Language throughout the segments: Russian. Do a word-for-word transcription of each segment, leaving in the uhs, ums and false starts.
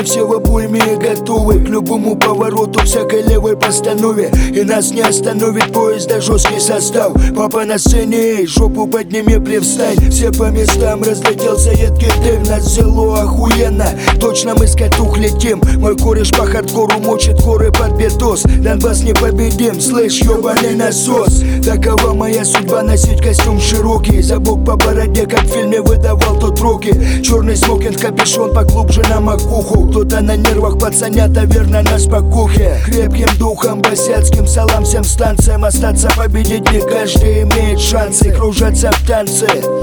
все в обойме и готовы к любому повороту всякой левой постанове. И нас не остановит поезда жесткий состав. Папа на сцене, эй, жопу подними, привстань. Все по местам, разлетелся едкий дым. Нас взяло охуенно, точно мы с катух летим. Мой кореш по хардкору мочит горы под бедос. Донбасс непобедим, слышь, ёбаный насос. Такова моя судьба, носить костюм широкий. Забок по бороде, как в фильме выдавал тот роки. Черный смокинг, капюшон поглубже на макуху. Кто-то на нервах, пацанята, верно на спокухе. Крепким духом, босяцким салам всем станциям. Остаться победить не каждый имеет шансы. Кружатся в танце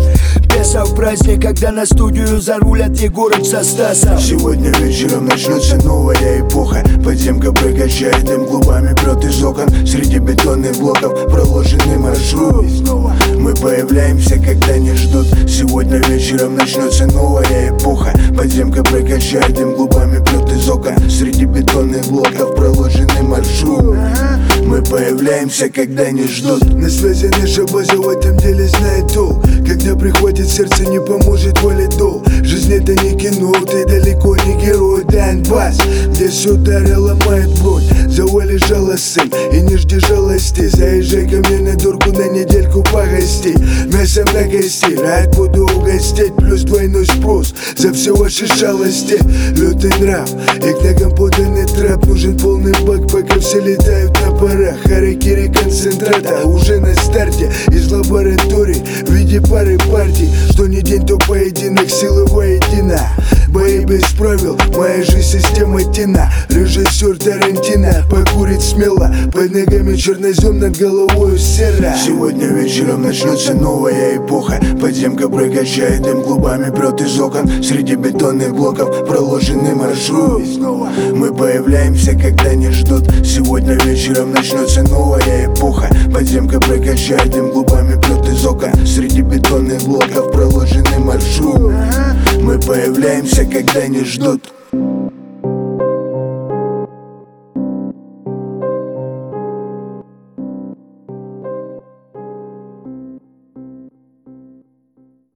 Песов праздник, когда на студию зарулят Егорыч со Стасом. Сегодня вечером начнется новая эпоха. Подземка прокачает дым, клубами прет из окон. Среди бетонных блоков проложенный маршрут. Мы появляемся, когда не ждут. Сегодня вечером начнется новая эпоха. Подземка прокачает дым, клубами прет из окон. Среди бетонных блоков проложенный маршрут. Мы появляемся, когда не ждут. На связи наша база, в этом деле знает толк. Когда приходит сердце, не поможет валидол. Жизнь это не кино, ты далеко не герой. Донбасс, здесь ударил, ломает бронь. Завали жало сын и не жди жалости. Заезжай ко мне на дурку на недельку погости. Мясом на кости, рад буду угостить. Плюс двойной спрос за все ваши шалости. Лютый нрав и к ногам поданный трап. Нужен полный бак, пока все летают на парах. Харакири концентрата уже на старте. Из лабораторий в виде пары партий. Что не день, то поединок, силы воедина. Бои без правил, моя же система тена. Режиссер Тарантино, покурить смело. Под ногами чернозем, над головой серо. Сегодня вечером начнется новая эпоха. Подземка прокачает дым, клубами прет из окон. Среди бетонных блоков проложенный маршрут. Мы появляемся, когда не ждут. Сегодня вечером начнется новая эпоха. Подземка прокачает дым, клубами прет из окон. Среди бетонных блоков проложенный маршрут. Мы появляемся, когда не ждут.